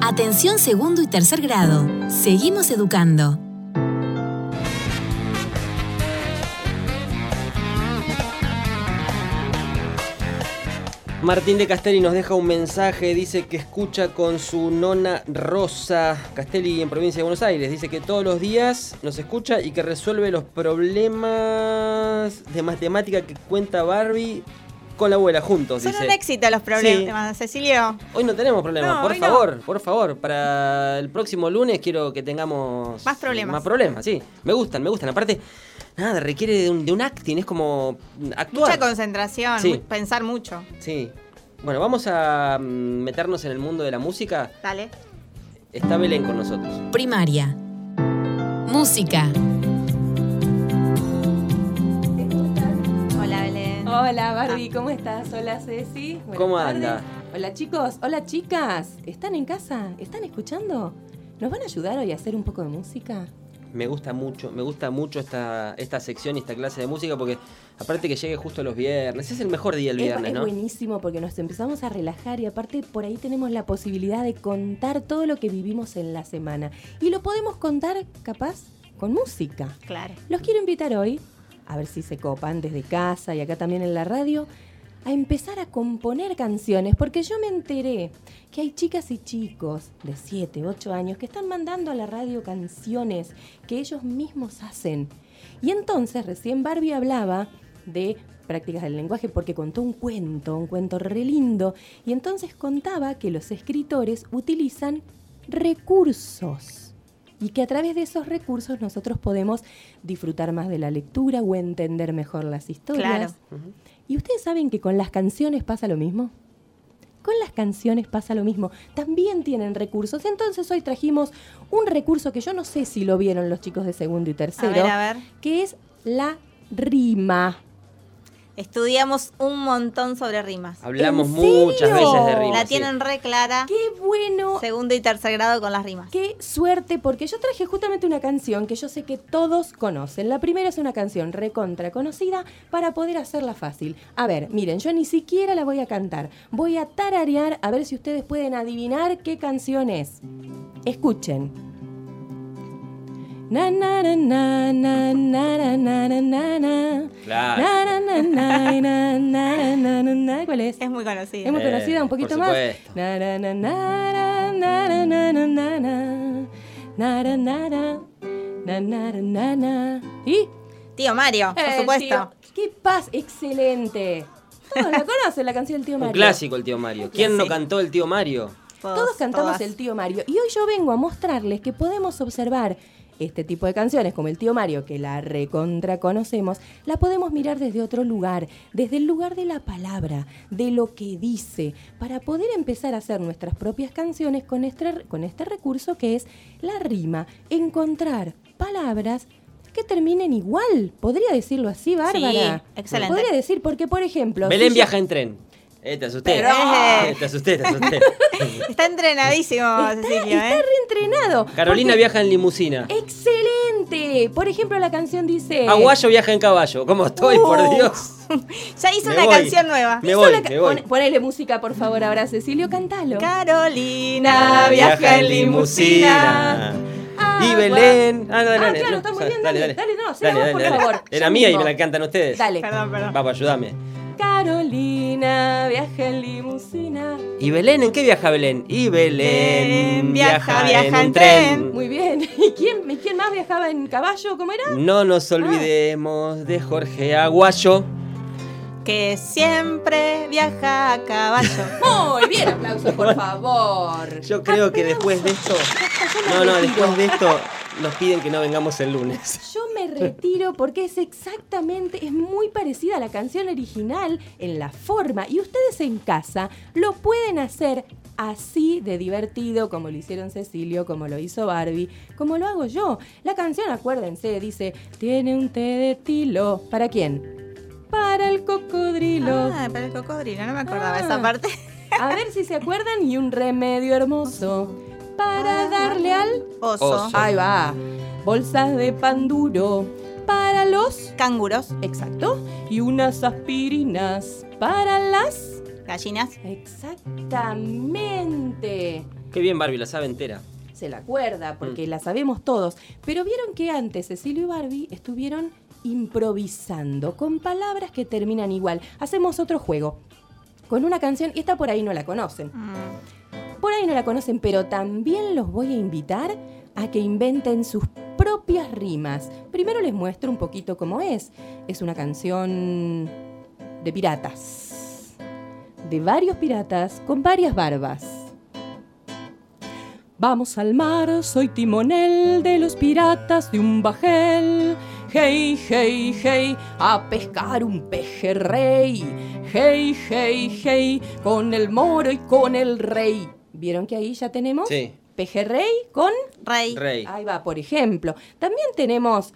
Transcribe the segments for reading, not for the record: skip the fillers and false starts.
Atención segundo y tercer grado. Seguimos educando. Martín de Castelli nos deja un mensaje, dice que escucha con su nona Rosa. Castelli en provincia de Buenos Aires, dice que todos los días nos escucha y que resuelve los problemas de matemática que cuenta Barbie con la abuela juntos. Son dice. un éxito los problemas, sí. Cecilio. Hoy no tenemos problemas, No, por favor. Para el próximo lunes quiero que tengamos más problemas. Más problemas, sí. Me gustan. Aparte, nada, requiere de un acting, es como actuar. Mucha concentración, Sí. pensar mucho. Sí. Bueno, vamos a meternos en el mundo de la música. Dale. Está Belén con nosotros. Primaria. Música. Hola, Belén. Hola Barbie, ¿cómo estás? Hola Ceci. Buenas ¿Cómo tardes. anda? Hola chicos, hola chicas. ¿Están en casa? ¿Están escuchando? ¿Nos van a ayudar hoy a hacer un poco de música? Me gusta mucho esta sección y esta clase de música porque aparte que llegue justo los viernes, es el mejor día el viernes, Es ¿no? buenísimo porque nos empezamos a relajar y aparte por ahí tenemos la posibilidad de contar todo lo que vivimos en la semana. Y lo podemos contar, capaz, con música. Claro. Los quiero invitar hoy, a ver si se copan desde casa y acá también en la radio, a empezar a componer canciones, porque yo me enteré que hay chicas y chicos de 7, 8 años que están mandando a la radio canciones que ellos mismos hacen. Y entonces recién Barbie hablaba de prácticas del lenguaje porque contó un cuento re lindo, y entonces contaba que los escritores utilizan recursos. Y que a través de esos recursos nosotros podemos disfrutar más de la lectura o entender mejor las historias. Claro. ¿Y ustedes saben que con las canciones pasa lo mismo? Con las canciones pasa lo mismo. También tienen recursos. Entonces hoy trajimos un recurso que yo no sé si lo vieron los chicos de segundo y tercero. A ver. Que es la rima. Estudiamos un montón sobre rimas. Hablamos ¿En muchas serio? veces de rimas. La sí. tienen re clara. ¡Qué bueno! Segundo y tercer grado con las rimas. ¡Qué suerte! Porque yo traje justamente una canción que yo sé que todos conocen. La primera es una canción recontra conocida para poder hacerla fácil. A ver, miren, yo ni siquiera la voy a cantar. Voy a tararear a ver si ustedes pueden adivinar qué canción es. Escuchen. Na na na na na na na na na na. Claro. Na na na na na na na na na. ¿Cuál es? Es muy conocida. Es muy conocida, un poquito por más. supuesto. Na na na na na na na na na na. Na na na na na na na. ¿Y? Tío Mario, por supuesto. Tío. ¡Qué paz! ¡Excelente! Todos la conocen, la canción del tío Mario. Un clásico el tío Mario. ¿Quién no Sí. cantó el tío Mario? Todos cantamos todas. el tío Mario. Y hoy yo vengo a mostrarles que podemos observar este tipo de canciones, como el tío Mario, que la recontra conocemos, la podemos mirar desde otro lugar, desde el lugar de la palabra, de lo que dice, para poder empezar a hacer nuestras propias canciones con este recurso que es la rima. Encontrar palabras que terminen igual. ¿Podría decirlo así, Bárbara? Sí, excelente. Podría decir, porque por ejemplo... Belén si yo- viaja en tren. Te asusté. Pero- Te asusté. Está entrenadísimo, Cecilio, Está reentrenado. Carolina Porque- viaja en limusina. ¡Excelente! Por ejemplo, la canción dice... Aguayo viaja en caballo. ¿Cómo estoy, por Dios? Ya hizo Me una voy. canción nueva. Me voy. Ponele música, por favor, ahora, Cecilio, cantalo. Carolina viaja en limusina. Y Belén. Claro, está muy bien, dale, no, sea vos, por favor. Era Ya mía y mismo. me la cantan ustedes. Dale. Perdón. Vamos, ayúdame. Carolina viaja en limusina. ¿Y Belén en qué viaja Belén? Y Belén Viaja en en tren. Muy bien. ¿Y quién más viajaba en caballo? ¿Cómo era? No nos olvidemos de Jorge Aguayo. Que siempre viaja a caballo. Muy bien, aplausos, por favor. Yo creo que después de esto... No, después de esto nos piden que no vengamos el lunes. Yo me retiro porque es muy parecida a la canción original en la forma. Y ustedes en casa lo pueden hacer así de divertido, como lo hicieron Cecilio, como lo hizo Barbie, como lo hago yo. La canción, acuérdense, dice, tiene un té de tilo. ¿Para quién? Para el cocodrilo. Para el cocodrilo, no me acordaba Ah. esa parte. A ver si se acuerdan. Y un remedio hermoso para darle al... Oso. Ahí va. Bolsas de pan duro para los... Canguros. Exacto. Y unas aspirinas para las... Gallinas. Exactamente. Qué bien, Barbie, la sabe entera. Se la acuerda, porque la sabemos todos. Pero vieron que antes Cecilio y Barbie estuvieron improvisando con palabras que terminan igual. Hacemos otro juego con una canción, y esta por ahí no la conocen. Por ahí no la conocen, pero también los voy a invitar a que inventen sus propias rimas. Primero les muestro un poquito cómo es. Es una canción de piratas. De varios piratas con varias barbas. Vamos al mar, soy timonel de los piratas de un bajel. Hey, hey, hey, a pescar un pejerrey. Hey, hey, hey, con el moro y con el rey. ¿Vieron que ahí ya tenemos? Sí. Pejerrey con Rey. Ahí va, por ejemplo. También tenemos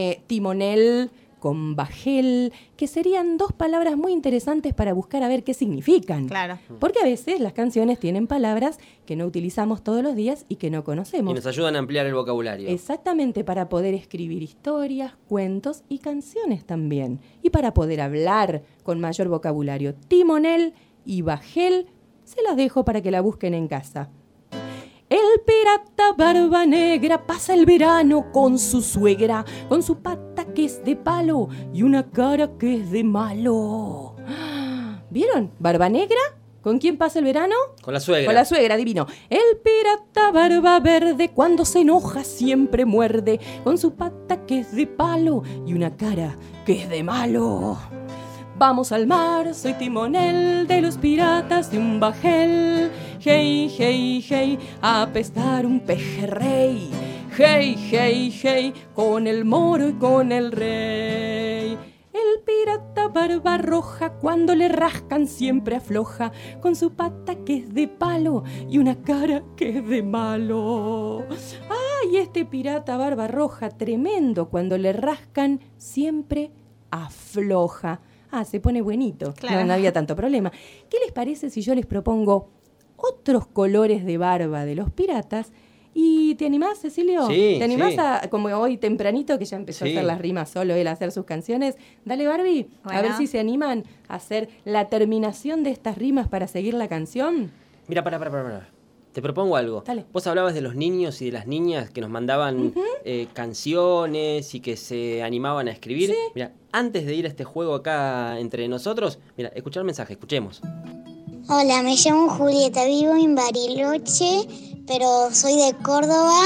timonel con bajel, que serían dos palabras muy interesantes para buscar a ver qué significan. Claro. Porque a veces las canciones tienen palabras que no utilizamos todos los días y que no Y conocemos. nos ayudan a ampliar el vocabulario. Exactamente, para poder escribir historias, cuentos y canciones también. Y para poder hablar con mayor vocabulario. Timonel y bajel, se las dejo para que la busquen en casa. El pirata Barba Negra pasa el verano con su suegra, con su pata que es de palo y una cara que es de malo. ¿Vieron? Barba Negra, ¿con quién pasa el verano? Con la suegra. Con la suegra, divino. El pirata Barba Verde cuando se enoja siempre muerde, con su pata que es de palo y una cara que es de malo. Vamos al mar, soy timonel de los piratas de un bajel. Hey, hey, hey, a pescar un pejerrey. Hey, hey, hey, con el moro y con el rey. El pirata Barba Roja cuando le rascan siempre afloja, con su pata que es de palo y una cara que es de malo. ¡Ay, este pirata Barba Roja tremendo! Cuando le rascan siempre afloja. Se pone buenito. Claro. No había tanto problema. ¿Qué les parece si yo les propongo otros colores de barba de los piratas? ¿Y te animás, Cecilio? Sí, ¿Te animás sí. a, como hoy tempranito, que ya empezó a Sí. hacer las rimas solo él, a hacer sus canciones? Dale, Barbie, a Bueno. ver si se animan a hacer la terminación de estas rimas para seguir la canción. Mira, para. Te propongo algo. Dale. Vos hablabas de los niños y de las niñas que nos mandaban canciones y que se animaban a escribir. Sí. Mira, antes de ir a este juego acá entre nosotros, mira, escuchar el mensaje, escuchemos. Hola, me llamo Julieta, vivo en Bariloche, pero soy de Córdoba.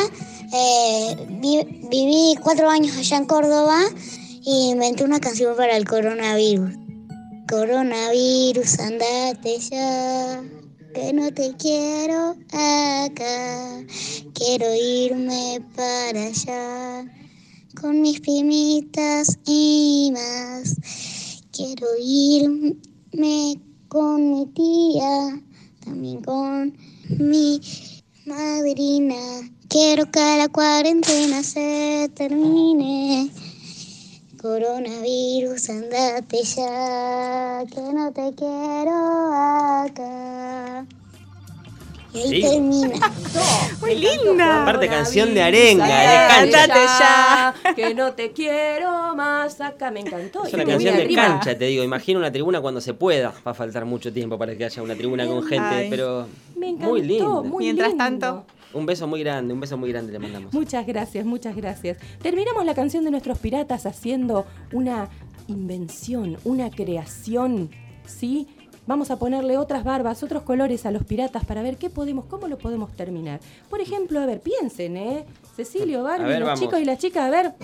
Viví 4 años allá en Córdoba y inventé una canción para el coronavirus. Coronavirus, andate ya, que no te quiero acá. Quiero irme para allá con mis primitas y más. Quiero irme con mi tía, también con mi madrina. Quiero que la cuarentena se termine. Coronavirus, andate ya, que no te quiero acá. Y ahí Sí. termina. Muy linda. Aparte, canción de arenga, de cancha. Andate ya. que no te quiero más acá. Me encantó. Es Y una muy canción de arriba. cancha, te digo. Imagino una tribuna cuando se pueda. Va a faltar mucho tiempo para que haya una tribuna con gente, Ay. pero Me encantó, muy lindo. muy Mientras lindo. tanto. Un beso muy grande le mandamos. Muchas gracias, muchas gracias. Terminamos la canción de nuestros piratas haciendo una invención, una creación, ¿sí? Vamos a ponerle otras barbas, otros colores a los piratas para ver cómo lo podemos terminar. Por ejemplo, a ver, piensen, Cecilio, Barbie, A ver, los vamos. chicos y las chicas, a ver.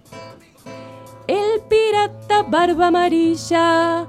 El pirata barba amarilla.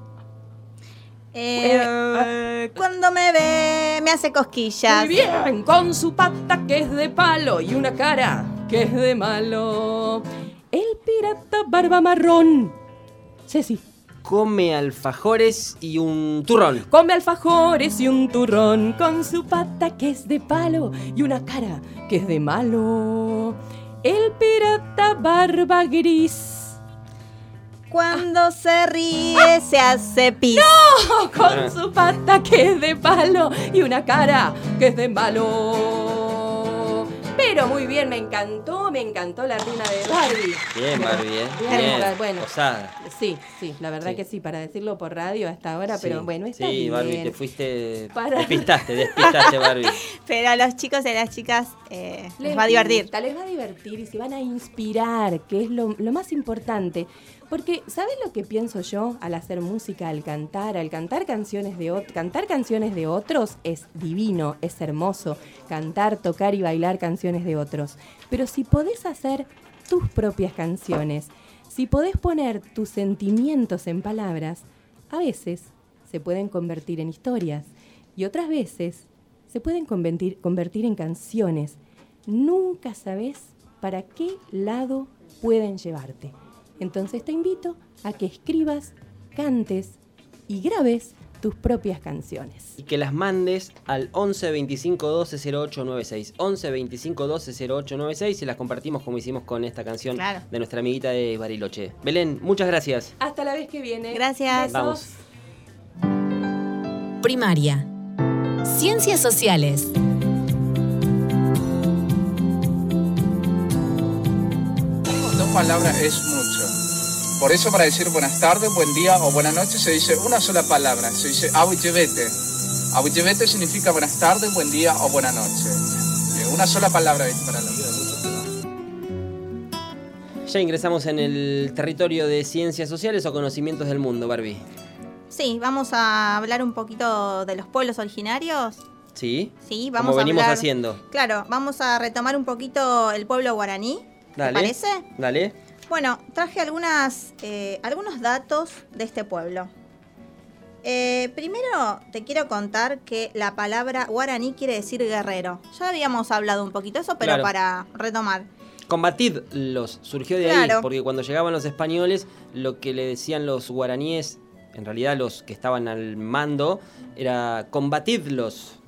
Cuando me ve, me hace cosquillas. Muy bien, con su pata que es de palo y una cara que es de malo. El pirata barba marrón. Ceci. Come alfajores y un turrón. Come alfajores y un turrón con su pata que es de palo y una cara que es de malo. El pirata barba gris. Cuando se ríe, se hace pis. Con su pata que es de palo y una cara que es de malo. pero muy bien, me encantó la rima de Barbie. Bien, Barbie, Bien. Bueno, osada. sí, la verdad que sí, para decirlo por radio hasta ahora, pero bueno, está bien. Sí, Barbie, te fuiste, despistaste, Barbie. Pero a los chicos y a las chicas les va a divertir. Les va a divertir y se van a inspirar, que es lo más importante. Porque, ¿sabes lo que pienso yo al hacer música, al cantar canciones de otros? Es divino, es hermoso. Cantar, tocar y bailar canciones de otros. Pero si podés hacer tus propias canciones, si podés poner tus sentimientos en palabras, a veces se pueden convertir en historias y otras veces se pueden convertir en canciones. Nunca sabés para qué lado pueden llevarte. Entonces te invito a que escribas, cantes y grabes tus propias canciones. Y que las mandes al 11 25 12 08 96. 11 25 12 08 96 y las compartimos como hicimos con esta canción de nuestra amiguita de Bariloche. Belén, muchas gracias. Hasta la vez que viene. Gracias. Vamos. Primaria. Ciencias sociales. Dos palabras es mucho. Por eso para decir buenas tardes, buen día o buenas noches se dice una sola palabra. Se dice abuchevete. Abuchevete significa buenas tardes, buen día o buenas noches. Una sola palabra es para la vida. Ya ingresamos en el territorio de ciencias sociales o conocimientos del mundo, Barbie. Sí, vamos a hablar un poquito de los pueblos originarios. Sí, vamos como venimos a hablar, haciendo. Claro, vamos a retomar un poquito el pueblo guaraní. Dale, ¿te parece? Dale. Bueno, traje algunos datos de este pueblo. Primero te quiero contar que la palabra guaraní quiere decir guerrero. Ya habíamos hablado un poquito de eso, pero para retomar. Combatidlos, surgió de ahí, porque cuando llegaban los españoles, lo que le decían los guaraníes, en realidad los que estaban al mando, era combatidlos.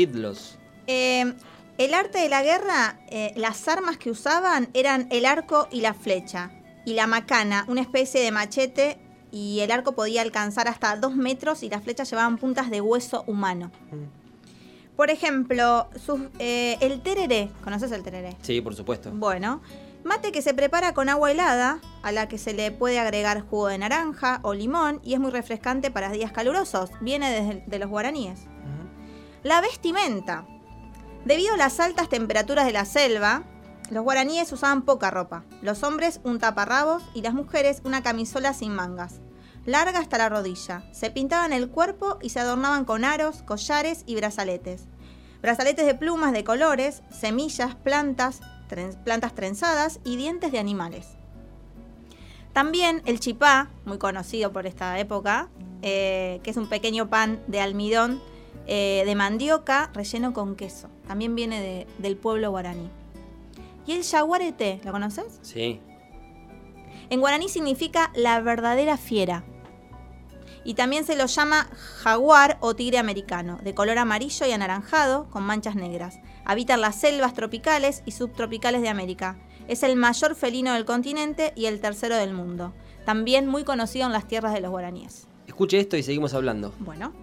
El arte de la guerra, las armas que usaban eran el arco y la flecha. Y la macana, una especie de machete, y el arco podía alcanzar hasta 2 metros y las flechas llevaban puntas de hueso humano. Por ejemplo, el tereré. ¿Conoces el tereré? Sí, por supuesto. Bueno, mate que se prepara con agua helada, a la que se le puede agregar jugo de naranja o limón, y es muy refrescante para días calurosos. Viene de los guaraníes. La vestimenta. Debido a las altas temperaturas de la selva, los guaraníes usaban poca ropa. Los hombres un taparrabos y las mujeres una camisola sin mangas, larga hasta la rodilla. Se pintaban el cuerpo y se adornaban con aros, collares y brazaletes. Brazaletes de plumas de colores, semillas, plantas trenzadas y dientes de animales. También el chipá, muy conocido por esta época, que es un pequeño pan de almidón de mandioca relleno con queso. También viene del pueblo guaraní. ¿Y el yaguareté? ¿Lo conoces? Sí. En guaraní significa la verdadera fiera. Y también se lo llama jaguar o tigre americano, de color amarillo y anaranjado, con manchas negras. Habita en las selvas tropicales y subtropicales de América. Es el mayor felino del continente y el tercero del mundo. También muy conocido en las tierras de los guaraníes. Escuche esto y seguimos hablando. Bueno.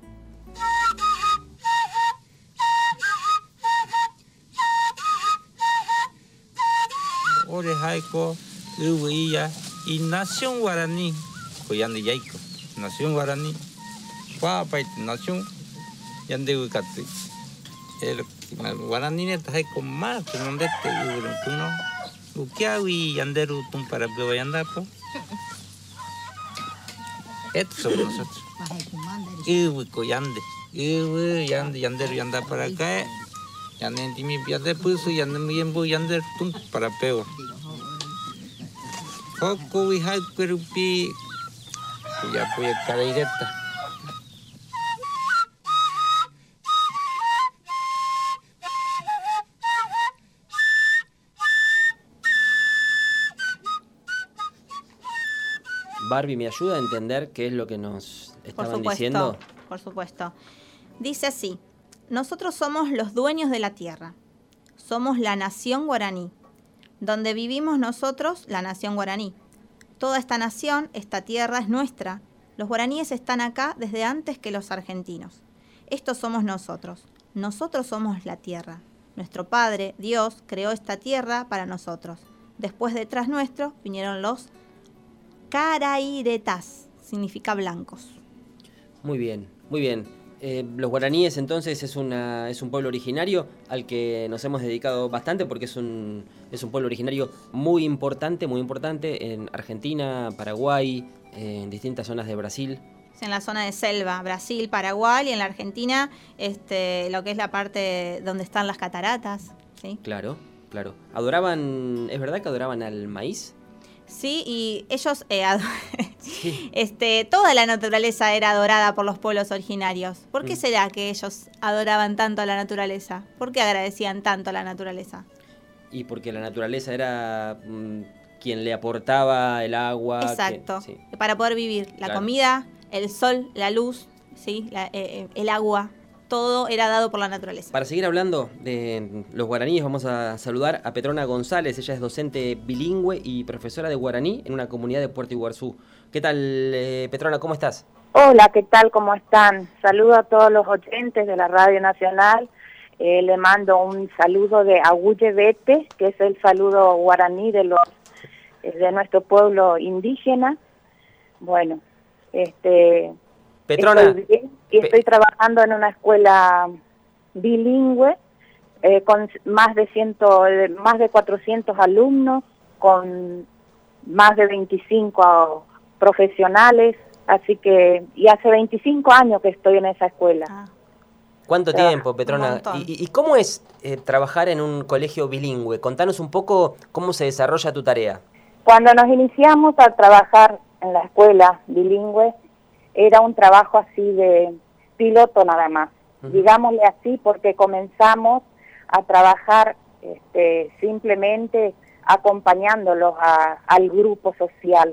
Orejaiko, Uguilla y Nación Guaraní, Coyande Yaiko, Nación Guaraní, Guapait, Nación Yandegukatsi. El Guaraní está con más que no de te y uno, Ukiawi Yanderu para Bebayandapo. Esto somos nosotros. Uy, Coyande, Uy, Yanderu Yanda para acá. Yandé mi piade puso yandé mi embo yandé tum para peo. Coco y hay perupi. Ya puede estar directa. Barbie, ¿me ayuda a entender qué es lo que nos estaban diciendo? Por supuesto. Dice así. Nosotros somos los dueños de la tierra. Somos la nación guaraní. Donde vivimos nosotros, la nación guaraní. Toda esta nación, esta tierra es nuestra. Los guaraníes están acá desde antes que los argentinos. Estos somos nosotros. Nosotros somos la tierra. Nuestro Padre, Dios, creó esta tierra para nosotros. Después detrás nuestro vinieron los Carairetas, significa blancos. Muy bien, muy bien. Los guaraníes entonces es un pueblo originario al que nos hemos dedicado bastante porque es un pueblo originario muy importante en Argentina, Paraguay, en distintas zonas de Brasil. En la zona de selva, Brasil, Paraguay, y en la Argentina, lo que es la parte donde están las cataratas, ¿sí? Claro. ¿Adoraban, es verdad que adoraban al maíz? Sí, y ellos, Sí. toda la naturaleza era adorada por los pueblos originarios. ¿Por qué será que ellos adoraban tanto a la naturaleza? ¿Por qué agradecían tanto a la naturaleza? Y porque la naturaleza era quien le aportaba el agua. Exacto, sí. para poder vivir. La comida, el sol, la luz, ¿sí? El agua, todo era dado por la naturaleza. Para seguir hablando de los guaraníes, vamos a saludar a Petrona González. Ella es docente bilingüe y profesora de guaraní en una comunidad de Puerto Iguazú. ¿Qué tal, Petrona? ¿Cómo estás? Hola, ¿qué tal? ¿Cómo están? Saludo a todos los oyentes de la Radio Nacional. Le mando un saludo de Aguye Vete, que es el saludo guaraní de nuestro pueblo indígena. Bueno, Petrona, estoy bien y estoy trabajando en una escuela bilingüe con más de 400 alumnos, con más de 25 profesionales, así que, y hace 25 años que estoy en esa escuela. ¿Cuánto tiempo, Petrona? Un ¿Y cómo es trabajar en un colegio bilingüe? Contanos un poco cómo se desarrolla tu tarea. Cuando nos iniciamos a trabajar en la escuela bilingüe, era un trabajo así de piloto nada más, digámosle así, porque comenzamos a trabajar simplemente acompañándolos al grupo social,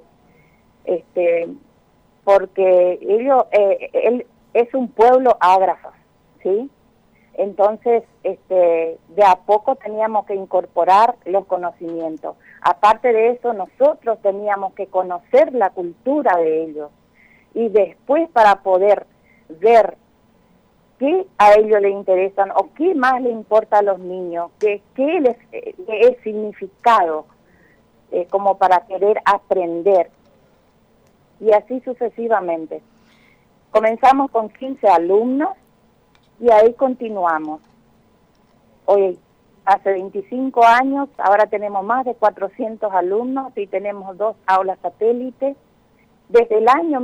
porque él es un pueblo ágrafa, ¿sí? Entonces, de a poco teníamos que incorporar los conocimientos. Aparte de eso, nosotros teníamos que conocer la cultura de ellos. Y después, para poder ver qué a ellos les interesan o qué más les importa a los niños, qué les es significado, como para querer aprender. Y así sucesivamente. Comenzamos con 15 alumnos y ahí continuamos. Hoy, hace 25 años, ahora tenemos más de 400 alumnos y tenemos 2 aulas satélites. Desde el año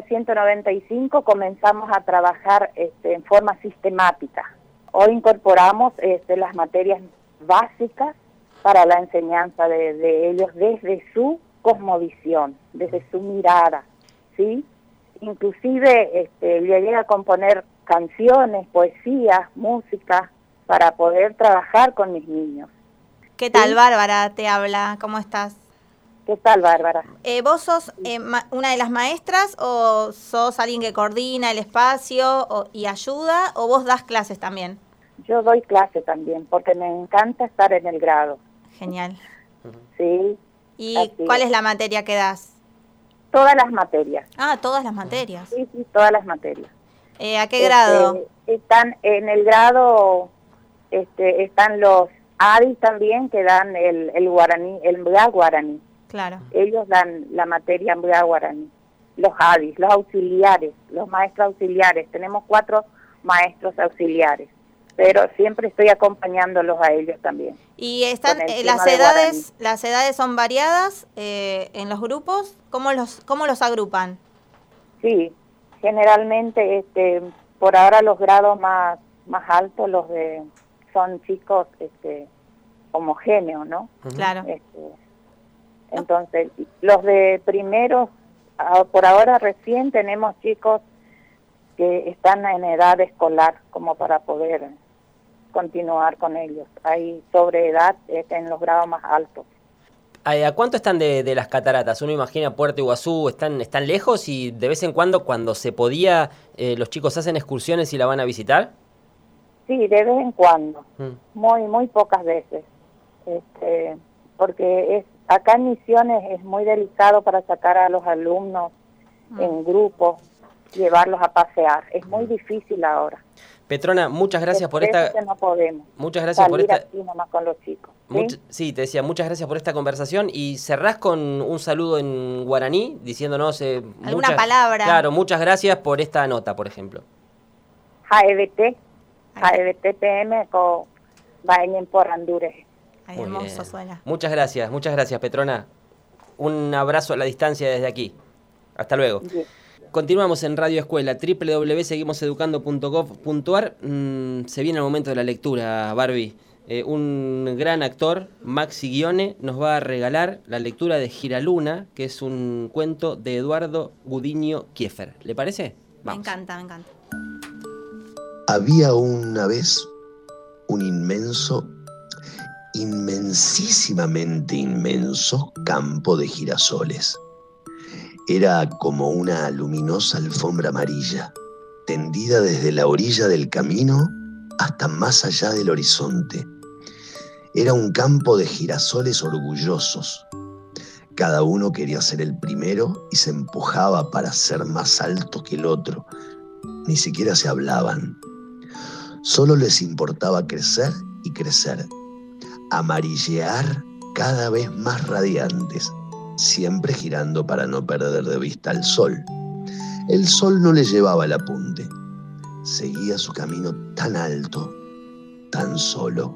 1995 comenzamos a trabajar en forma sistemática. Hoy incorporamos las materias básicas para la enseñanza de ellos desde su cosmovisión, desde su mirada, ¿sí? Inclusive llegué a componer canciones, poesías, música, para poder trabajar con mis niños. ¿Qué tal, ¿sí? Bárbara te habla, ¿cómo estás? ¿Qué tal, Bárbara? ¿Vos sos una de las maestras o sos alguien que coordina el espacio y ayuda, o vos das clases también? Yo doy clase también, porque me encanta estar en el grado. Genial. Sí. ¿Y cuál es la materia que das? Todas las materias. Ah, todas las materias. Sí, todas las materias. ¿A qué grado? Están en el grado, están los ADIs también, que dan el guaraní, el mbá guaraní. Claro. Ellos dan la materia mbá guaraní. Los ADIs, los auxiliares, los maestros auxiliares. Tenemos 4 maestros auxiliares, pero siempre estoy acompañándolos a ellos también. ¿Y están las edades son variadas en los grupos? ¿Cómo los agrupan? Sí, generalmente por ahora los grados más altos son chicos homogéneos, ¿no? Claro. Entonces, los de primeros, por ahora recién tenemos chicos que están en edad escolar como para poder continuar con ellos. Hay sobre edad en los grados más altos. ¿A cuánto están de las cataratas? Uno imagina Puerto Iguazú, ¿están lejos y de vez en cuando se podía, los chicos hacen excursiones y la van a visitar? Sí, de vez en cuando, muy pocas veces, porque acá en Misiones es muy delicado para sacar a los alumnos en grupo, llevarlos a pasear, es muy difícil ahora. Petrona, muchas gracias por eso esta... que no podemos Muchas gracias por salir esta... así nomás con los chicos. ¿Sí? Sí, te decía, muchas gracias por esta conversación y cerrás con un saludo en guaraní diciéndonos... ¿Alguna palabra? Claro, muchas gracias por esta nota, por ejemplo. Jaebt PM con Baeñen por Andures. Ay, hermoso suena. Muchas gracias, Petrona. Un abrazo a la distancia desde aquí. Hasta luego. Bien. Continuamos en Radio Escuela, www.seguimoseducando.gov.ar. Se viene el momento de la lectura, Barbie. Un gran actor, Maxi Ghione, nos va a regalar la lectura de Giraluna, que es un cuento de Eduardo Gudiño Kieffer. ¿Le parece? Vamos. Me encanta. Había una vez un inmensísimamente inmenso campo de girasoles. Era como una luminosa alfombra amarilla, tendida desde la orilla del camino hasta más allá del horizonte. Era un campo de girasoles orgullosos. Cada uno quería ser el primero y se empujaba para ser más alto que el otro. Ni siquiera se hablaban. Solo les importaba crecer y crecer, amarillear cada vez más radiantes, siempre girando para no perder de vista al sol. El sol no le llevaba el apunte. Seguía su camino tan alto, tan solo.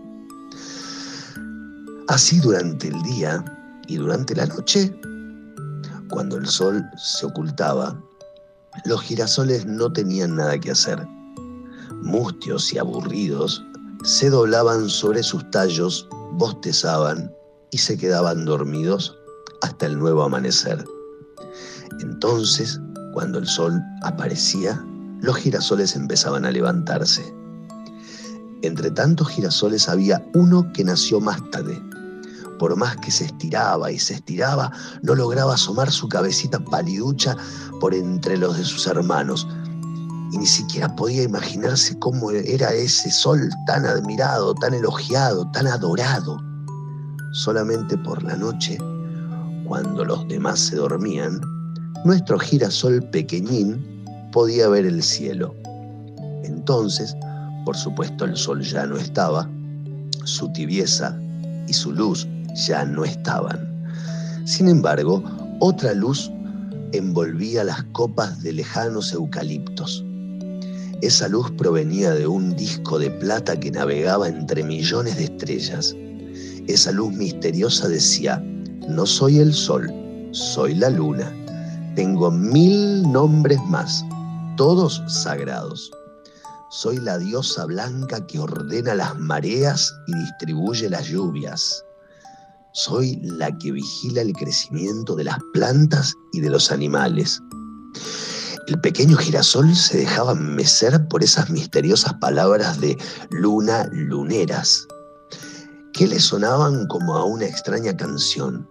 Así durante el día y durante la noche, cuando el sol se ocultaba, los girasoles no tenían nada que hacer. Mustios y aburridos, se doblaban sobre sus tallos, bostezaban y se quedaban dormidos hasta el nuevo amanecer. Entonces, cuando el sol aparecía, los girasoles empezaban a levantarse. Entre tantos girasoles había uno que nació más tarde. Por más que se estiraba y se estiraba, no lograba asomar su cabecita paliducha por entre los de sus hermanos. Y ni siquiera podía imaginarse cómo era ese sol tan admirado, tan elogiado, tan adorado. Solamente por la noche, cuando los demás se dormían, nuestro girasol pequeñín podía ver el cielo. Entonces, por supuesto, el sol ya no estaba, su tibieza y su luz ya no estaban. Sin embargo, otra luz envolvía las copas de lejanos eucaliptos. Esa luz provenía de un disco de plata que navegaba entre millones de estrellas. Esa luz misteriosa decía: no soy el sol, soy la luna. Tengo 1000 nombres más, todos sagrados. Soy la diosa blanca que ordena las mareas y distribuye las lluvias. Soy la que vigila el crecimiento de las plantas y de los animales. El pequeño girasol se dejaba mecer por esas misteriosas palabras de luna luneras, que le sonaban como a una extraña canción.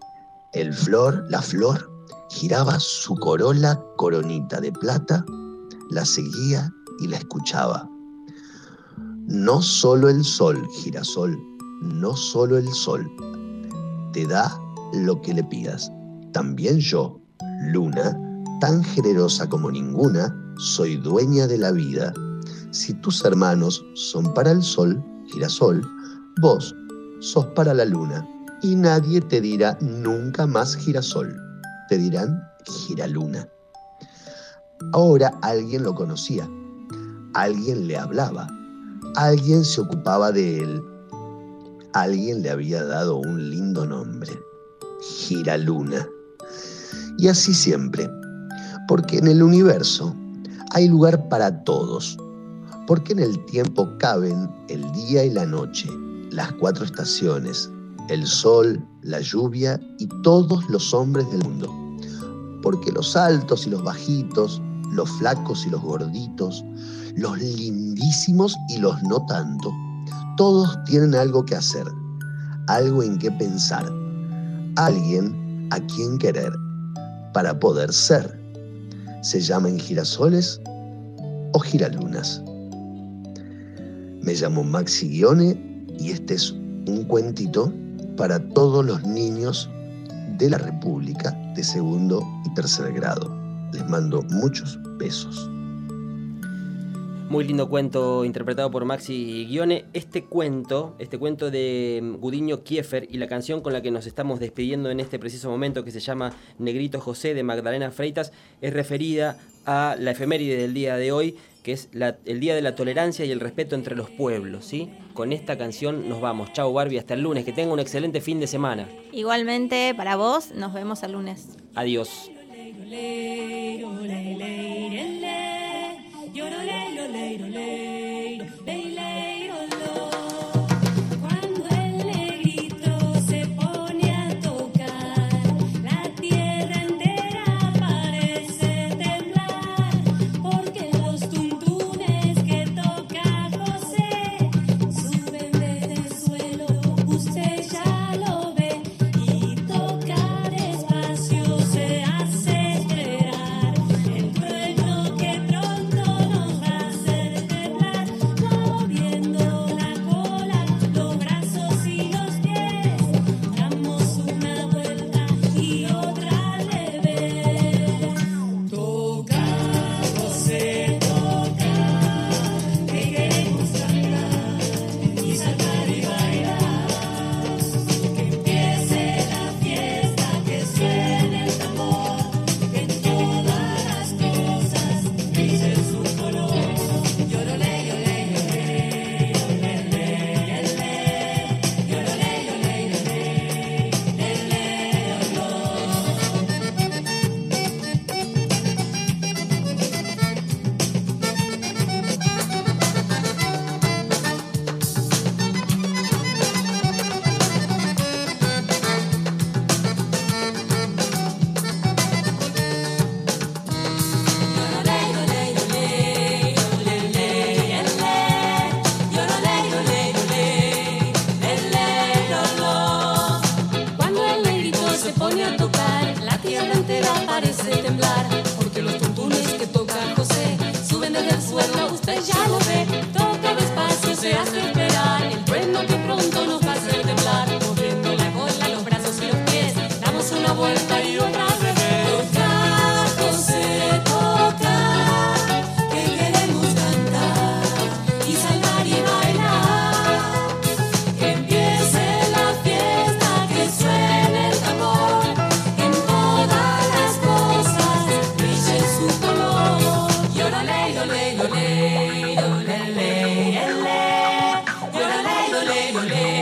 La flor giraba su coronita de plata, la seguía y la escuchaba. No solo el sol, girasol, no solo el sol te da lo que le pidas. También yo, luna, tan generosa como ninguna, soy dueña de la vida. Si tus hermanos son para el sol, girasol, vos sos para la luna. Y nadie te dirá nunca más girasol. Te dirán giraluna. Ahora alguien lo conocía. Alguien le hablaba. Alguien se ocupaba de él. Alguien le había dado un lindo nombre. Giraluna. Y así siempre. Porque en el universo hay lugar para todos. Porque en el tiempo caben el día y la noche, las 4 estaciones, el sol, la lluvia y todos los hombres del mundo. Porque los altos y los bajitos, los flacos y los gorditos, los lindísimos y los no tanto, todos tienen algo que hacer, algo en qué pensar, alguien a quien querer, para poder ser. Se llaman girasoles o giralunas. Me llamo Maxi Ghione y este es un cuentito para todos los niños de la República de 2º y 3er grado. Les mando muchos besos. Muy lindo cuento interpretado por Maxi Ghione. Este cuento de Gudiño Kiefer y la canción con la que nos estamos despidiendo en este preciso momento, que se llama Negrito José, de Magdalena Freitas, es referida a la efeméride del día de hoy, que es el Día de la Tolerancia y el Respeto entre los Pueblos, ¿sí? Con esta canción nos vamos. Chau, Barbie, hasta el lunes. Que tenga un excelente fin de semana. Igualmente, para vos, nos vemos el lunes. Adiós. Cuando el negrito se pone a tocar, la tierra entera parece temblar, porque los tuntunes que toca José suben desde el suelo, usted ya lo ve, y tocar despacio se hace esperar, el trueno que pronto nos va a hacer temblar, moviendo la cola, los brazos y los pies, damos una vuelta y otra al revés. Toca, José, toca, que queremos cantar y saltar y bailar, que empiece la fiesta, que suene el tambor, que en todas las cosas brille su color. Llorole, llorole, llorole, llorole, llorole, cuando el negrito se pone a tocar, la tierra entera parece temblar, porque los tuntunes que toca José suben desde el suelo, usted ya lo ve, toca despacio, se hace esperar, el trueno que pronto nos va a hacer temblar, moviendo la cola, los brazos y los pies, damos una vuelta y otra al revés. Toca, José, toca, que queremos cantar y saltar y bailar, que empiece la fiesta, que suene el tambor, en todas las cosas brille su color. Llorale, llorale, llorale, llorale, llorale, llorale, llorale, llorale.